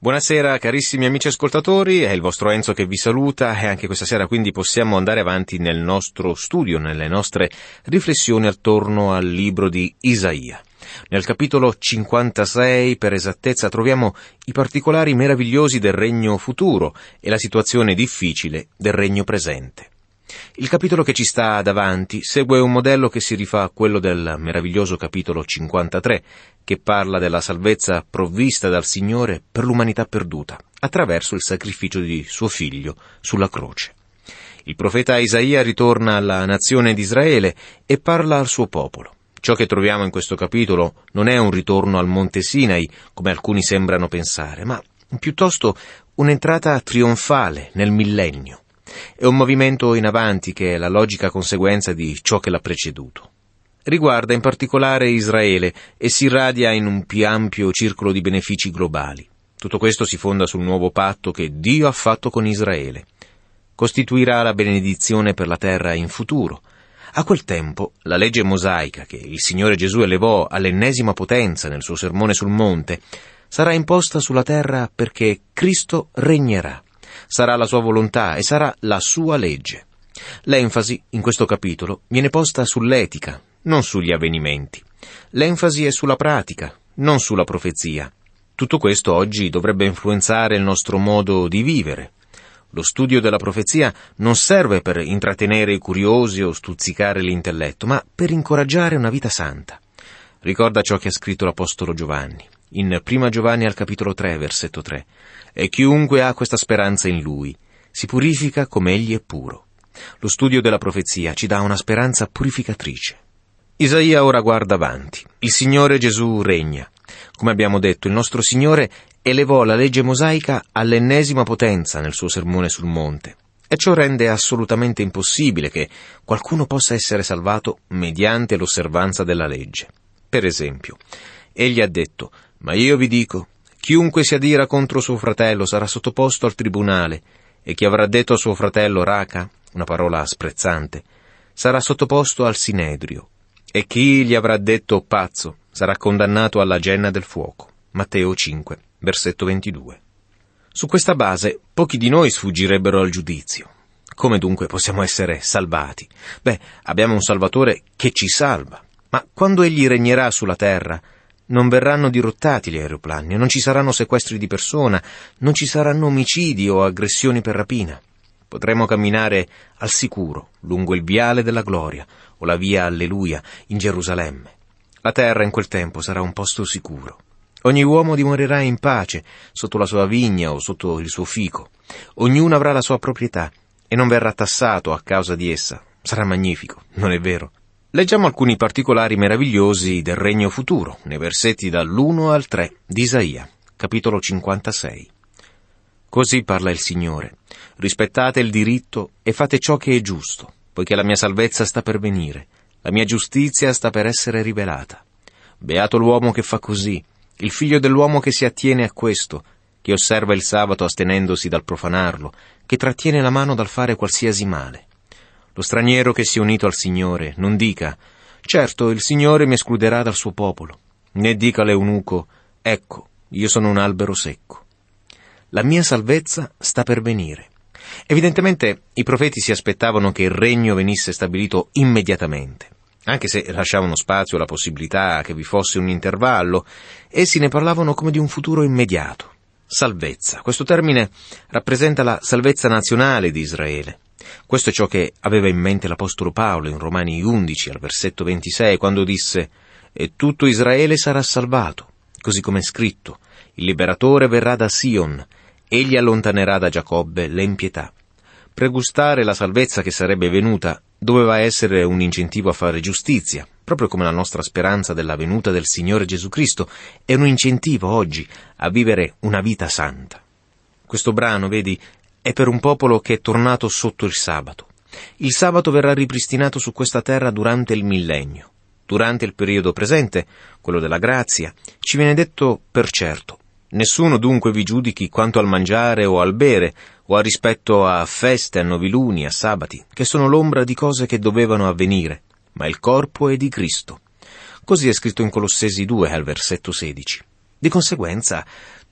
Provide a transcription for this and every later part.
Buonasera carissimi amici ascoltatori, è il vostro Enzo che vi saluta e anche questa sera quindi possiamo andare avanti nel nostro studio, nelle nostre riflessioni attorno al libro di Isaia. Nel capitolo 56, per esattezza, troviamo i particolari meravigliosi del regno futuro e la situazione difficile del regno presente. Il capitolo che ci sta davanti segue un modello che si rifà a quello del meraviglioso capitolo 53, che parla della salvezza provvista dal Signore per l'umanità perduta, attraverso il sacrificio di suo figlio sulla croce. Il profeta Isaia ritorna alla nazione di Israele e parla al suo popolo. Ciò che troviamo in questo capitolo non è un ritorno al Monte Sinai, come alcuni sembrano pensare, ma piuttosto un'entrata trionfale nel millennio. È un movimento in avanti che è la logica conseguenza di ciò che l'ha preceduto. Riguarda in particolare Israele e si irradia in un più ampio circolo di benefici globali. Tutto questo si fonda sul nuovo patto che Dio ha fatto con Israele. Costituirà la benedizione per la terra in futuro. A quel tempo, la legge mosaica che il Signore Gesù elevò all'ennesima potenza nel suo sermone sul monte sarà imposta sulla terra perché Cristo regnerà. Sarà la sua volontà e sarà la sua legge. L'enfasi in questo capitolo viene posta sull'etica, non sugli avvenimenti. L'enfasi è sulla pratica, non sulla profezia. Tutto questo oggi dovrebbe influenzare il nostro modo di vivere. Lo studio della profezia non serve per intrattenere i curiosi o stuzzicare l'intelletto, ma per incoraggiare una vita santa. Ricorda ciò che ha scritto l'Apostolo Giovanni, in 1 Giovanni al capitolo 3, versetto 3. E chiunque ha questa speranza in Lui si purifica come Egli è puro. Lo studio della profezia ci dà una speranza purificatrice. Isaia ora guarda avanti. Il Signore Gesù regna. Come abbiamo detto, il nostro Signore elevò la legge mosaica all'ennesima potenza nel suo sermone sul monte. E ciò rende assolutamente impossibile che qualcuno possa essere salvato mediante l'osservanza della legge. Per esempio, Egli ha detto: «Ma io vi dico, chiunque si adira contro suo fratello sarà sottoposto al tribunale, e chi avrà detto a suo fratello raca, una parola sprezzante, sarà sottoposto al sinedrio, e chi gli avrà detto pazzo sarà condannato alla genna del fuoco». Matteo 5, versetto 22. Su questa base, pochi di noi sfuggirebbero al giudizio. Come dunque possiamo essere salvati? Abbiamo un Salvatore che ci salva, ma quando Egli regnerà sulla terra, non verranno dirottati gli aeroplani, non ci saranno sequestri di persona, non ci saranno omicidi o aggressioni per rapina. Potremo camminare al sicuro lungo il viale della gloria o la via Alleluia in Gerusalemme. La terra in quel tempo sarà un posto sicuro. Ogni uomo dimorerà in pace sotto la sua vigna o sotto il suo fico. Ognuno avrà la sua proprietà e non verrà tassato a causa di essa. Sarà magnifico, non è vero? Leggiamo alcuni particolari meravigliosi del regno futuro, nei versetti dall'1 al 3 di Isaia, capitolo 56. Così parla il Signore: rispettate il diritto e fate ciò che è giusto, poiché la mia salvezza sta per venire, la mia giustizia sta per essere rivelata. Beato l'uomo che fa così, il figlio dell'uomo che si attiene a questo, che osserva il sabato astenendosi dal profanarlo, che trattiene la mano dal fare qualsiasi male. Lo straniero che si è unito al Signore non dica: certo, il Signore mi escluderà dal suo popolo, né dica all'eunuco: ecco, io sono un albero secco. La mia salvezza sta per venire. Evidentemente i profeti si aspettavano che il regno venisse stabilito immediatamente. Anche se lasciavano spazio alla possibilità che vi fosse un intervallo, essi ne parlavano come di un futuro immediato. Salvezza. Questo termine rappresenta la salvezza nazionale di Israele. Questo è ciò che aveva in mente l'Apostolo Paolo in Romani 11, al versetto 26, quando disse: «E tutto Israele sarà salvato, così come è scritto: il liberatore verrà da Sion, egli allontanerà da Giacobbe l'empietà». Pregustare la salvezza che sarebbe venuta doveva essere un incentivo a fare giustizia, proprio come la nostra speranza della venuta del Signore Gesù Cristo è un incentivo oggi a vivere una vita santa. Questo brano, vedi, è per un popolo che è tornato sotto il sabato. Il sabato verrà ripristinato su questa terra durante il millennio. Durante il periodo presente, quello della grazia, ci viene detto per certo: nessuno dunque vi giudichi quanto al mangiare o al bere, o a rispetto a feste, a noviluni, a sabati, che sono l'ombra di cose che dovevano avvenire, ma il corpo è di Cristo. Così è scritto in Colossesi 2, al versetto 16. Di conseguenza,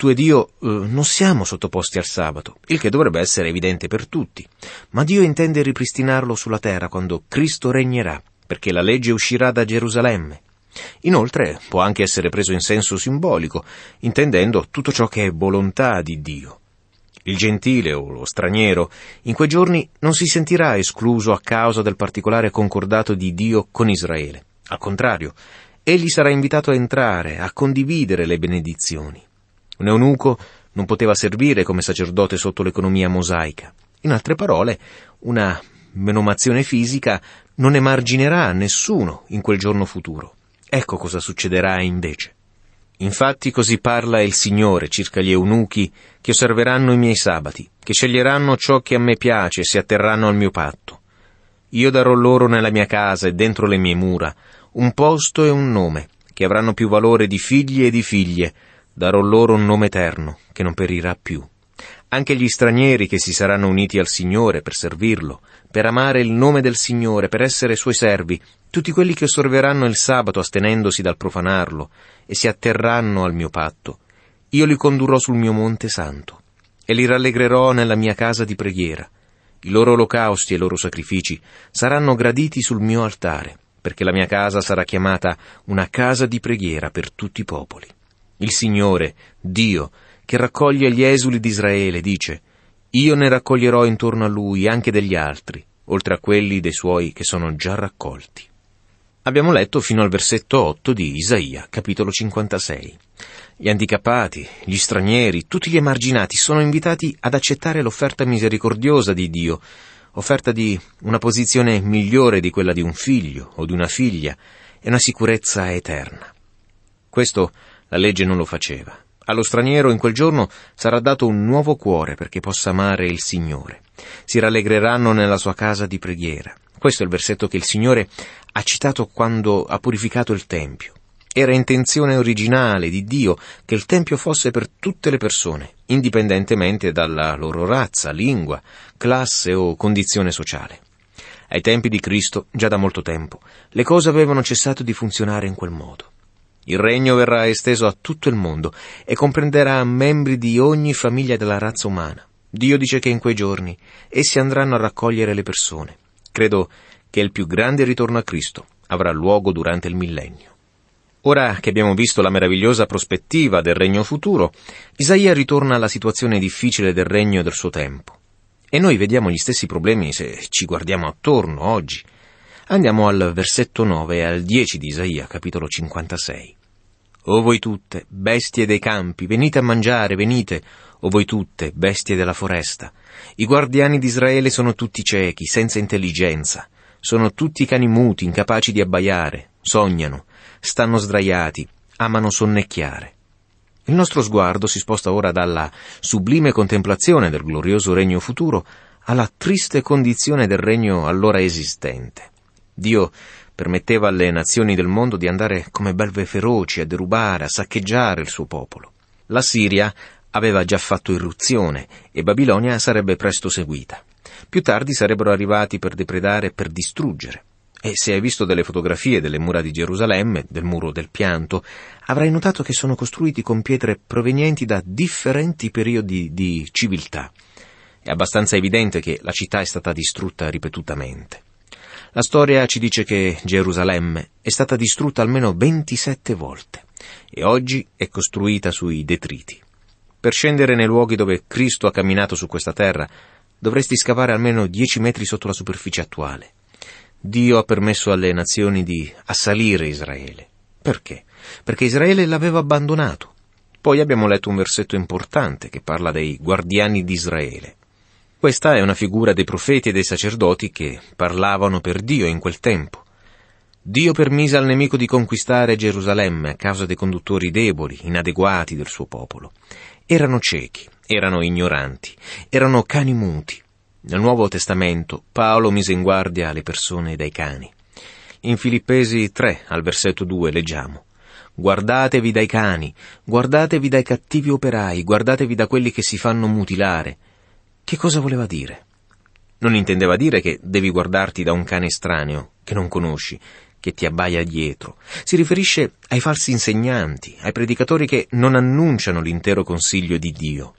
tu ed io non siamo sottoposti al sabato, il che dovrebbe essere evidente per tutti, ma Dio intende ripristinarlo sulla terra quando Cristo regnerà, perché la legge uscirà da Gerusalemme. Inoltre può anche essere preso in senso simbolico, intendendo tutto ciò che è volontà di Dio. Il gentile o lo straniero in quei giorni non si sentirà escluso a causa del particolare concordato di Dio con Israele. Al contrario, egli sarà invitato a entrare, a condividere le benedizioni. Un eunuco non poteva servire come sacerdote sotto l'economia mosaica. In altre parole, una menomazione fisica non emarginerà nessuno in quel giorno futuro. Ecco cosa succederà invece. Infatti così parla il Signore circa gli eunuchi che osserveranno i miei sabati, che sceglieranno ciò che a me piace e si atterranno al mio patto. Io darò loro nella mia casa e dentro le mie mura un posto e un nome, che avranno più valore di figli e di figlie. Darò loro un nome eterno, che non perirà più. Anche gli stranieri che si saranno uniti al Signore per servirlo, per amare il nome del Signore, per essere suoi servi, tutti quelli che osserveranno il sabato astenendosi dal profanarlo e si atterranno al mio patto, io li condurrò sul mio monte santo e li rallegrerò nella mia casa di preghiera. I loro olocausti e i loro sacrifici saranno graditi sul mio altare, perché la mia casa sarà chiamata una casa di preghiera per tutti i popoli. Il Signore, Dio, che raccoglie gli esuli di Israele, dice: io ne raccoglierò intorno a lui anche degli altri, oltre a quelli dei suoi che sono già raccolti. Abbiamo letto fino al versetto 8 di Isaia, capitolo 56. Gli handicappati, gli stranieri, tutti gli emarginati sono invitati ad accettare l'offerta misericordiosa di Dio, offerta di una posizione migliore di quella di un figlio o di una figlia e una sicurezza eterna. Questo la legge non lo faceva. Allo straniero in quel giorno sarà dato un nuovo cuore perché possa amare il Signore. Si rallegreranno nella sua casa di preghiera. Questo è il versetto che il Signore ha citato quando ha purificato il Tempio. Era intenzione originale di Dio che il Tempio fosse per tutte le persone, indipendentemente dalla loro razza, lingua, classe o condizione sociale. Ai tempi di Cristo, già da molto tempo, le cose avevano cessato di funzionare in quel modo. Il regno verrà esteso a tutto il mondo e comprenderà membri di ogni famiglia della razza umana. Dio dice che in quei giorni essi andranno a raccogliere le persone. Credo che il più grande ritorno a Cristo avrà luogo durante il millennio. Ora che abbiamo visto la meravigliosa prospettiva del regno futuro, Isaia ritorna alla situazione difficile del regno del suo tempo. E noi vediamo gli stessi problemi se ci guardiamo attorno oggi. Andiamo al versetto 9 e al 10 di Isaia, capitolo 56. O voi tutte, bestie dei campi, venite a mangiare, venite, o voi tutte, bestie della foresta. I guardiani di Israele sono tutti ciechi, senza intelligenza. Sono tutti cani muti, incapaci di abbaiare, sognano, stanno sdraiati, amano sonnecchiare. Il nostro sguardo si sposta ora dalla sublime contemplazione del glorioso regno futuro alla triste condizione del regno allora esistente. Dio permetteva alle nazioni del mondo di andare come belve feroci a derubare, a saccheggiare il suo popolo. La Siria aveva già fatto irruzione e Babilonia sarebbe presto seguita. Più tardi sarebbero arrivati per depredare e per distruggere. E se hai visto delle fotografie delle mura di Gerusalemme, del muro del pianto, avrai notato che sono costruiti con pietre provenienti da differenti periodi di civiltà. È abbastanza evidente che la città è stata distrutta ripetutamente. La storia ci dice che Gerusalemme è stata distrutta almeno 27 volte e oggi è costruita sui detriti. Per scendere nei luoghi dove Cristo ha camminato su questa terra dovresti scavare almeno 10 metri sotto la superficie attuale. Dio ha permesso alle nazioni di assalire Israele. Perché? Perché Israele l'aveva abbandonato. Poi abbiamo letto un versetto importante che parla dei guardiani di Israele. Questa è una figura dei profeti e dei sacerdoti che parlavano per Dio in quel tempo. Dio permise al nemico di conquistare Gerusalemme a causa dei conduttori deboli, inadeguati del suo popolo. Erano ciechi, erano ignoranti, erano cani muti. Nel Nuovo Testamento Paolo mise in guardia le persone dai cani. In Filippesi 3, al versetto 2, leggiamo: «Guardatevi dai cani, guardatevi dai cattivi operai, guardatevi da quelli che si fanno mutilare». Che cosa voleva dire? Non intendeva dire che devi guardarti da un cane estraneo, che non conosci, che ti abbaia dietro. Si riferisce ai falsi insegnanti, ai predicatori che non annunciano l'intero consiglio di Dio.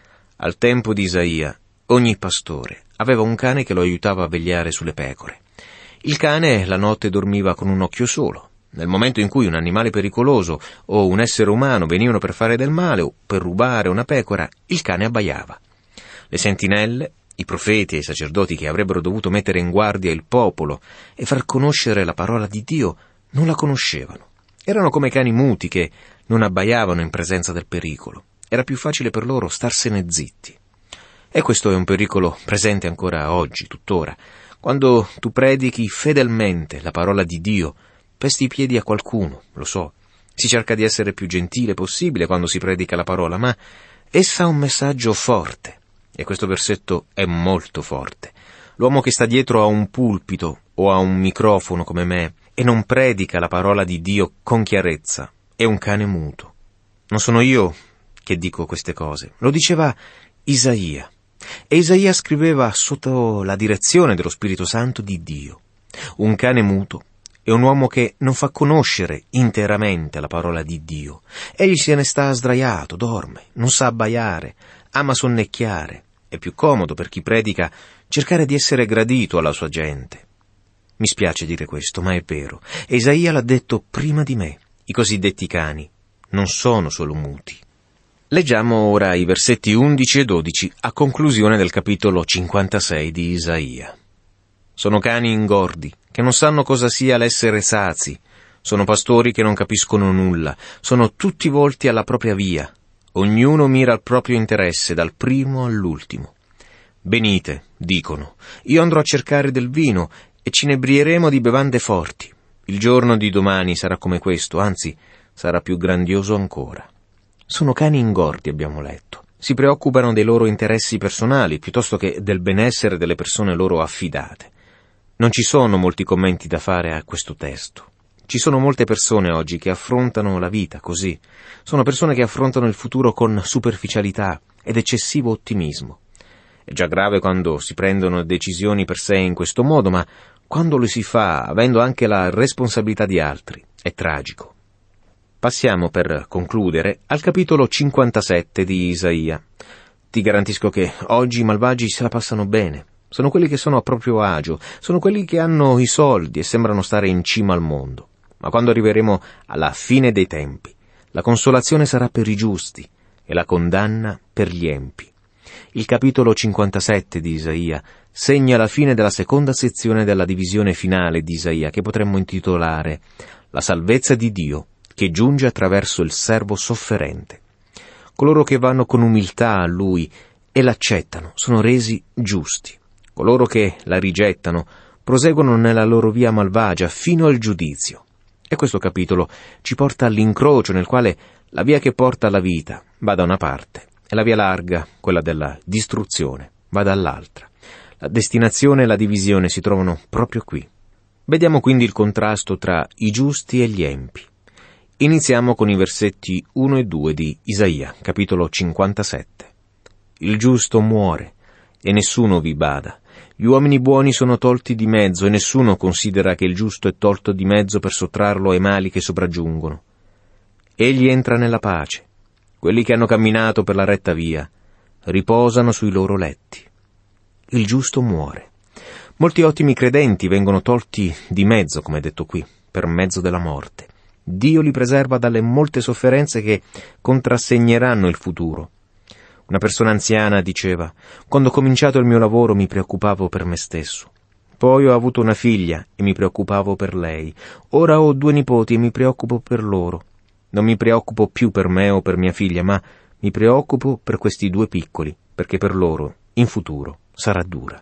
Al tempo di Isaia, ogni pastore aveva un cane che lo aiutava a vegliare sulle pecore. Il cane la notte dormiva con un occhio solo. Nel momento in cui un animale pericoloso o un essere umano venivano per fare del male o per rubare una pecora, il cane abbaiava. Le sentinelle, i profeti e i sacerdoti che avrebbero dovuto mettere in guardia il popolo e far conoscere la parola di Dio, non la conoscevano. Erano come cani muti che non abbaiavano in presenza del pericolo. Era più facile per loro starsene zitti. E questo è un pericolo presente ancora oggi, tuttora. Quando tu predichi fedelmente la parola di Dio, pesti i piedi a qualcuno, lo so. Si cerca di essere più gentile possibile quando si predica la parola, ma essa ha un messaggio forte. E questo versetto è molto forte. L'uomo che sta dietro a un pulpito o a un microfono come me e non predica la parola di Dio con chiarezza è un cane muto. Non sono io che dico queste cose, lo diceva Isaia. E Isaia scriveva sotto la direzione dello Spirito Santo di Dio. Un cane muto è un uomo che non fa conoscere interamente la parola di Dio. Egli se ne sta sdraiato, dorme, non sa abbaiare, ama sonnecchiare. È più comodo per chi predica cercare di essere gradito alla sua gente. Mi spiace dire questo, ma è vero. E Isaia l'ha detto prima di me. I cosiddetti cani non sono solo muti. Leggiamo ora i versetti 11 e 12 a conclusione del capitolo 56 di Isaia. Sono cani ingordi, che non sanno cosa sia l'essere sazi. Sono pastori che non capiscono nulla. Sono tutti volti alla propria via. Ognuno mira al proprio interesse, dal primo all'ultimo. Venite, dicono, io andrò a cercare del vino e ci inebrieremo di bevande forti. Il giorno di domani sarà come questo, anzi, sarà più grandioso ancora. Sono cani ingordi, abbiamo letto. Si preoccupano dei loro interessi personali piuttosto che del benessere delle persone loro affidate. Non ci sono molti commenti da fare a questo testo. Ci sono molte persone oggi che affrontano la vita così. Sono persone che affrontano il futuro con superficialità ed eccessivo ottimismo. È già grave quando si prendono decisioni per sé in questo modo, ma quando lo si fa avendo anche la responsabilità di altri, è tragico. Passiamo per concludere al capitolo 57 di Isaia. Ti garantisco che oggi i malvagi se la passano bene. Sono quelli che sono a proprio agio, sono quelli che hanno i soldi e sembrano stare in cima al mondo. Ma quando arriveremo alla fine dei tempi, la consolazione sarà per i giusti e la condanna per gli empi. Il capitolo 57 di Isaia segna la fine della seconda sezione della divisione finale di Isaia, che potremmo intitolare La salvezza di Dio che giunge attraverso il servo sofferente. Coloro che vanno con umiltà a Lui e l'accettano sono resi giusti. Coloro che la rigettano proseguono nella loro via malvagia fino al giudizio. E questo capitolo ci porta all'incrocio nel quale la via che porta alla vita va da una parte e la via larga, quella della distruzione, va dall'altra. La destinazione e la divisione si trovano proprio qui. Vediamo quindi il contrasto tra i giusti e gli empi. Iniziamo con i versetti 1 e 2 di Isaia, capitolo 57. Il giusto muore e nessuno vi bada. Gli uomini buoni sono tolti di mezzo e nessuno considera che il giusto è tolto di mezzo per sottrarlo ai mali che sopraggiungono. Egli entra nella pace. Quelli che hanno camminato per la retta via riposano sui loro letti. Il giusto muore. Molti ottimi credenti vengono tolti di mezzo, come è detto qui, per mezzo della morte. Dio li preserva dalle molte sofferenze che contrassegneranno il futuro. Una persona anziana diceva: «Quando ho cominciato il mio lavoro mi preoccupavo per me stesso. Poi ho avuto una figlia e mi preoccupavo per lei. Ora ho 2 nipoti e mi preoccupo per loro. Non mi preoccupo più per me o per mia figlia, ma mi preoccupo per questi 2 piccoli, perché per loro, in futuro, sarà dura».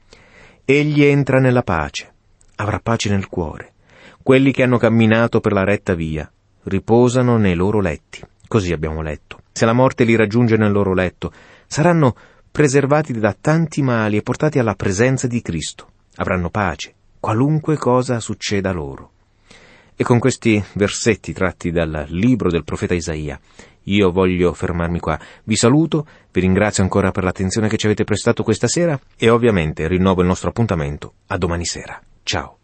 Egli entra nella pace, avrà pace nel cuore. Quelli che hanno camminato per la retta via riposano nei loro letti. Così abbiamo letto. Se la morte li raggiunge nel loro letto, saranno preservati da tanti mali e portati alla presenza di Cristo. Avranno pace, qualunque cosa succeda loro. E con questi versetti tratti dal libro del profeta Isaia, io voglio fermarmi qua. Vi saluto, vi ringrazio ancora per l'attenzione che ci avete prestato questa sera e ovviamente rinnovo il nostro appuntamento a domani sera. Ciao.